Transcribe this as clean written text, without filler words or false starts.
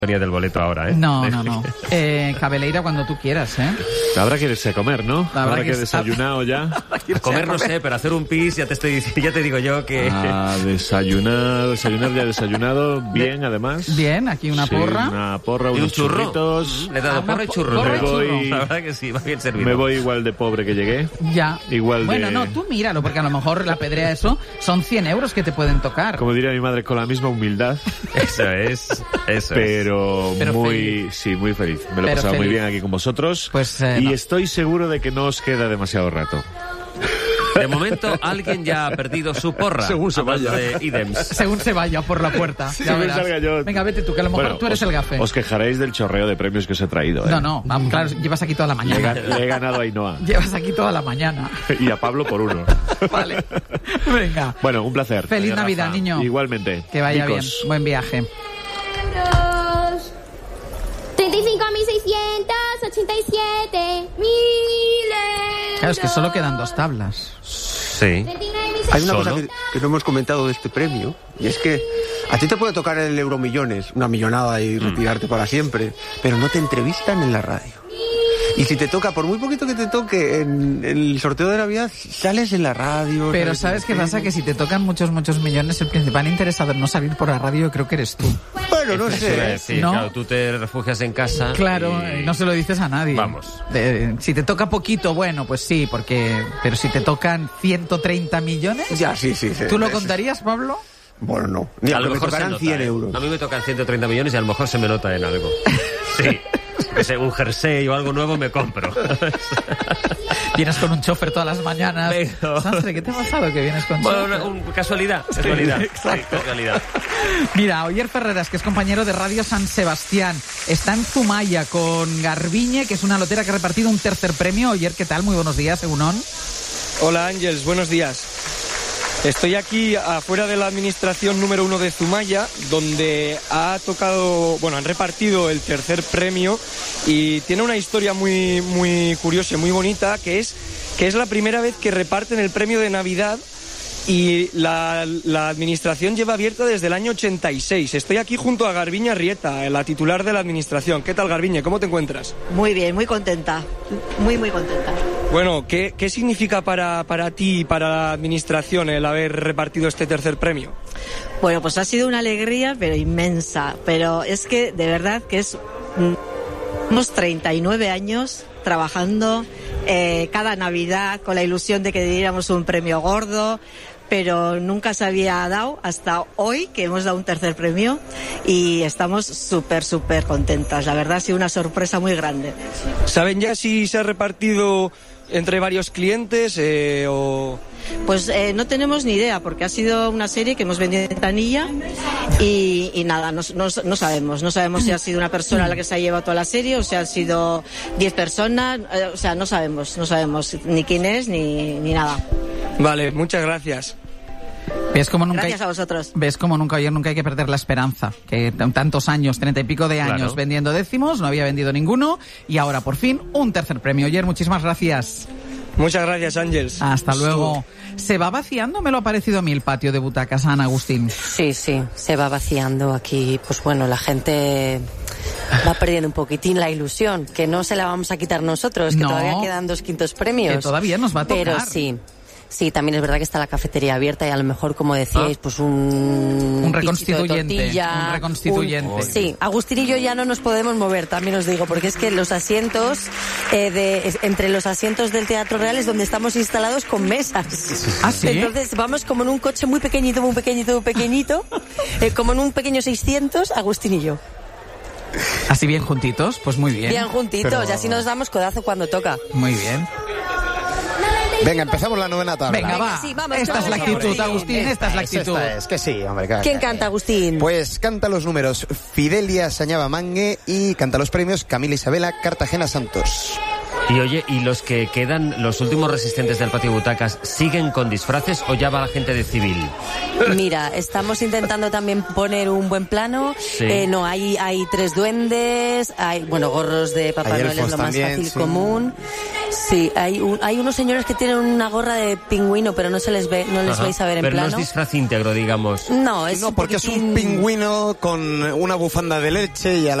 del boleto ahora, ¿eh? No. Cabeleira cuando tú quieras, ¿eh? Habrá que irse a comer, ¿no? Habrá que desayunado ya. A comer no sé, pero hacer un pis ya te digo yo que... Desayunar ya desayunado, bien además. Bien, aquí una porra. Una porra, unos churritos. Le he dado porra y churros. La verdad que sí, va bien servido. Me voy igual de pobre que llegué. Ya. Bueno, no, tú míralo, porque a lo mejor la pedrea eso son 100 euros que te pueden tocar. Como diría mi madre, con la misma humildad. Eso es. Pero muy feliz. Me lo he pasado muy bien aquí con vosotros. Pues, y estoy seguro de que no os queda demasiado rato. De momento, alguien ya ha perdido su porra. Según se vaya. Según se vaya por la puerta. Ya verás. Salga yo. Venga, vete tú, que a lo mejor tú eres el gafe. Os quejaréis del chorreo de premios que os he traído. No, claro, llevas aquí toda la mañana. Le he ganado a Ainhoa. Llevas aquí toda la mañana. Y a Pablo por uno. Vale. Venga. Bueno, un placer. Feliz Navidad, Rafa. niño. Igualmente. Que vaya Vicos. bien. Buen viaje. 35.687.000 Claro, es que solo quedan 2 tablas. Sí. Hay una cosa que no hemos comentado de este premio, y es que a ti te puede tocar el Euromillones, una millonada y retirarte para siempre, pero no te entrevistan en la radio. Y si te toca, por muy poquito que te toque en el sorteo de Navidad, sales en la radio. Pero ¿sabes qué pasa? Que si te tocan muchos millones, el principal interesado en no salir por la radio yo creo que eres tú. Bueno, no sé. Sí, ¿no? Claro, tú te refugias en casa. Claro, y no se lo dices a nadie. Vamos. Si te toca poquito, bueno, pues sí, pero si te tocan 130 millones... Ya, sí. ¿Tú lo contarías, Pablo? Bueno, no. Ni a lo mejor me tocarán 100 euros. A mí me tocan 130 millones y a lo mejor se me nota en algo. Sí. Un jersey o algo nuevo me compro. Vienes con un chofer todas las mañanas. Sastre, ¿qué te ha pasado que vienes con chofer? Bueno, casualidad. Exacto. Casualidad. Mira, Oyer Ferreras, que es compañero de Radio San Sebastián, está en Zumaya con Garbiñe, que es una lotera que ha repartido un tercer premio. Oyer, ¿qué tal? Muy buenos días, Egunon. Hola, Ángels, buenos días. Estoy aquí afuera de la administración número 1 de Zumaya, donde han repartido el tercer premio y tiene una historia muy, muy curiosa y muy bonita, que es la primera vez que reparten el premio de Navidad y la administración lleva abierta desde el año 86. Estoy aquí junto a Garbiñe Arrieta, la titular de la administración. ¿Qué tal, Garbiñe? ¿Cómo te encuentras? Muy bien, muy contenta. Muy, muy contenta. Bueno, ¿qué significa para ti y para la administración el haber repartido este tercer premio? Bueno, pues ha sido una alegría, pero inmensa. Pero es que, de verdad, que hemos 39 años trabajando cada Navidad con la ilusión de que diéramos un premio gordo, pero nunca se había dado hasta hoy, que hemos dado un tercer premio y estamos súper contentas. La verdad ha sido una sorpresa muy grande. ¿Saben ya si se ha repartido entre varios clientes o...? Pues no tenemos ni idea, porque ha sido una serie que hemos vendido en ventanilla y nada, no sabemos. No sabemos si ha sido una persona la que se ha llevado toda la serie o si han sido 10 personas. O sea, no sabemos ni quién es ni nada. Vale, muchas gracias. Gracias a vosotros. ¿Ves cómo nunca hay que perder la esperanza? Que tantos años, 30 y pico de años vendiendo décimos, no había vendido ninguno y ahora por fin un tercer premio. Oyer, muchísimas gracias. Muchas gracias, Ángels. Hasta luego. ¿Se va vaciando? Me lo ha parecido a mí el patio de butacas, Ana Agustín. Sí, se va vaciando aquí. Pues bueno, la gente va perdiendo un poquitín la ilusión, que no se la vamos a quitar nosotros, que todavía quedan 2 quintos premios. Que todavía nos va a tocar. Pero sí, también es verdad que está la cafetería abierta y a lo mejor, como decíais, pues un reconstituyente. Un reconstituyente. Sí, Agustín y yo ya no nos podemos mover, también os digo, porque es que los asientos, entre los asientos del Teatro Real es donde estamos instalados con mesas. ¿Ah, sí? Entonces vamos como en un coche muy pequeñito, como en un pequeño 600, Agustín y yo. ¿Así bien juntitos? Pues muy bien. Bien juntitos, y así nos damos codazo cuando toca. Muy bien. Venga, empezamos la novena tabla. Venga, va. Sí, vamos, esta es la actitud, Agustín, esta es la actitud. Es que sí, hombre. ¿Quién canta, Agustín? Pues canta los números Fidelia Sañaba Mangue y canta los premios Camila Isabela Cartagena Santos. Y oye, ¿y los que quedan, los últimos resistentes del patio butacas, siguen con disfraces o ya va la gente de civil? Mira, estamos intentando también poner un buen plano. Sí. No, hay 3 duendes, hay, gorros de Papá Noel es lo más fácil, común. Sí, hay unos señores que tienen una gorra de pingüino, pero no se les ve, no les vais a ver en plano. plano. Pero no es disfraz íntegro, digamos. No, porque es un pingüino con una bufanda de leche y a la